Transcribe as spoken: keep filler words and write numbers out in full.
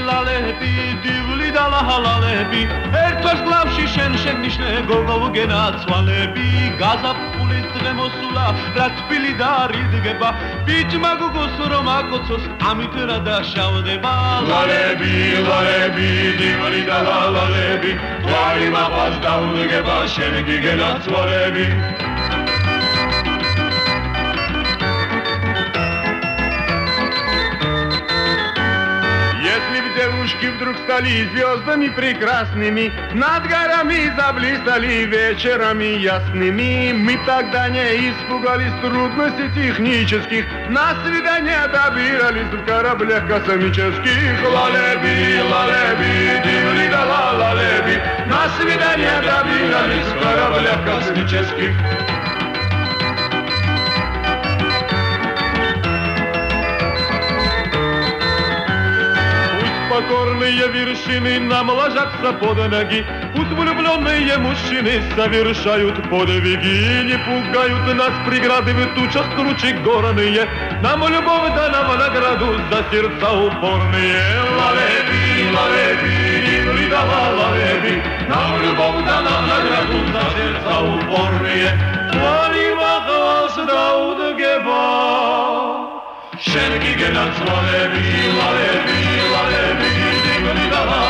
ლალები დივლი და ლალები ერთვას გლავში შენ შეგნიშნე გოგო გენაცვალები გაზაფხულის დღე მოსულა რა თბილი და რიდგება ბიჭმა გოგოს რომ აკოცოს ამით რა დაშავდება ლალები ლალები დივლი და ლალები твои მაყავს დაუდგება შენ გენაცვალები Девушки вдруг стали звездами прекрасными, над горами заблистали вечерами ясными. Мы тогда не испугались трудностей технических, на свидание добирались в кораблях космических. Лалеби, лалеби, дивли да лалеби, на свидание добирались в кораблях космических. Покорные вершины нам ложатся под ноги, пусть влюбленные мужчины совершают подвиги, не пугают нас преграды в тучах круче горные, нам любовь дана в награду за сердца упорные. Лалеби, лалеби, дивли да лалеби, нам любовь дана в награду за сердца упорные. Твои махвас даудгеба, შენ გიგენაც ლალები ლალები ლალები დიგვი და